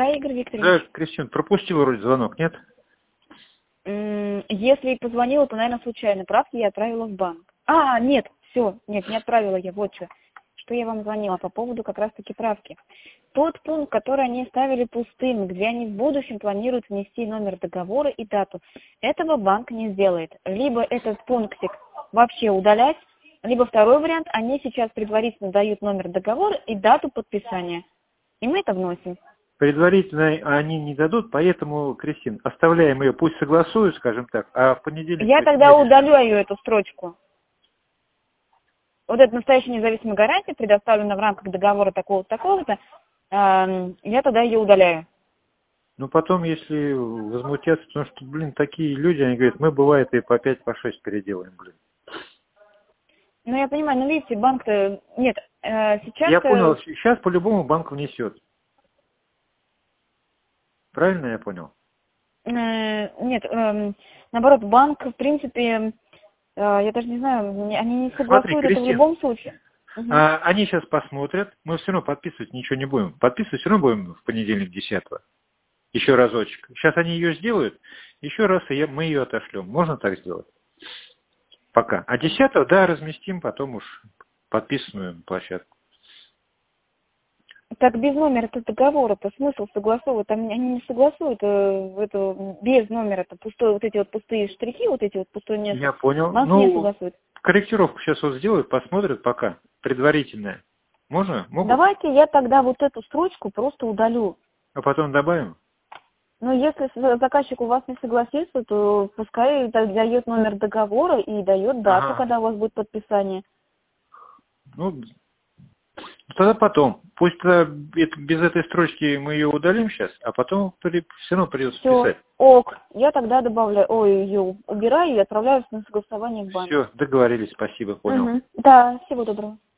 Да, Игорь Викторович. Да, Кристина, пропустил вроде звонок, нет? Если позвонила, то, наверное, случайно. Правки я отправила в банк. Нет, все, нет, не отправила я. Вот что. Что я вам звонила по поводу как раз-таки правки. Тот пункт, который они ставили пустым, где они в будущем планируют внести номер договора и дату, этого банк не сделает. Либо этот пунктик вообще удалять, либо второй вариант, они сейчас предварительно дают номер договора и дату подписания. И мы это вносим. Предварительно они не дадут, поэтому, Кристин, оставляем ее, пусть согласуют, скажем так, а в понедельник... Я тогда удаляю эту строчку. Вот эта настоящая независимая гарантия, предоставлена в рамках договора такого-то, такого-то, я тогда ее удаляю. Ну, потом, если возмутятся, потому что, блин, такие люди, они говорят, мы, бывает, и по 5, по 6 переделаем, блин. Ну, я понимаю, но видите, банк-то... Нет, сейчас... Я понял, сейчас по-любому банк внесет. Правильно я понял? Нет, наоборот, банк, в принципе, я даже не знаю, они не Смотри, согласуют это в Кристин, любом случае. Угу. они сейчас посмотрят, мы все равно подписывать ничего не будем. Подписывать все равно будем в понедельник 10-го. Еще разочек. Сейчас они ее сделают, еще раз мы ее отошлем. Можно так сделать? Пока. А 10-го, да, разместим, потом уж подписанную площадку. Так без номера-то договора-то смысл согласовывать, там они не согласуют это без номера-то пустой, вот эти вот пустые штрихи, вот эти вот пустое место. Я понял. Банк не согласует. Корректировку сейчас вот сделают, посмотрят пока. Предварительная. Можно? Могут? Давайте я тогда вот эту строчку просто удалю. А потом добавим? Но если заказчик у вас не согласится, то пускай дает номер договора и дает дату, когда у вас будет подписание. Ну, тогда потом. Пусть тогда без этой строчки мы ее удалим сейчас, а потом все равно придется писать. Ок, я тогда добавляю, ее убираю и отправляю на согласование в банк. Все, договорились, спасибо, понял. Да, всего доброго.